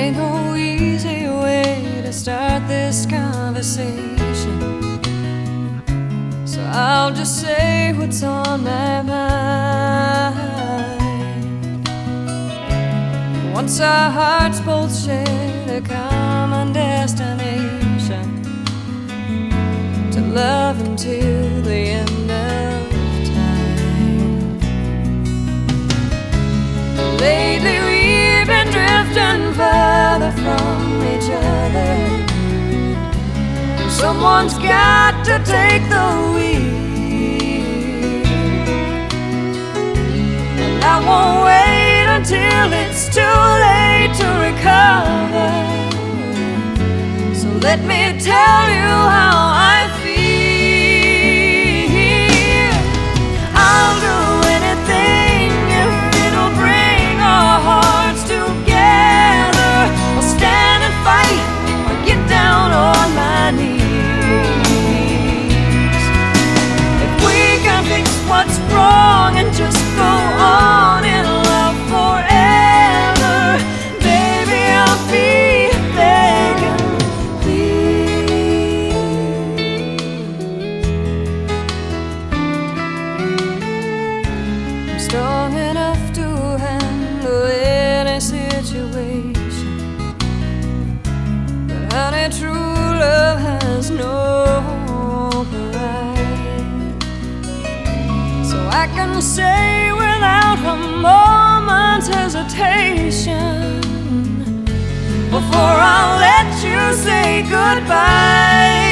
ain't no easy way to start this conversation, so I'll just say what's on my mind. Once our hearts both shared a common destination, to love until the end of time. Lately we've been drifting further from each other. Someone's got to take the wheel, and I won't wait until it's too late to recover. So let me tell you how I feel. I'll do anything if it'll bring our hearts together. I'll stand and fight or get down on my knees. If we can fix what's wrong and just go on in love forever, baby, I'll be begging, please. I'm strong enough to handle any situation, but honey, true love has no pride. So I can say without a moment's hesitation, before I let you say goodbye,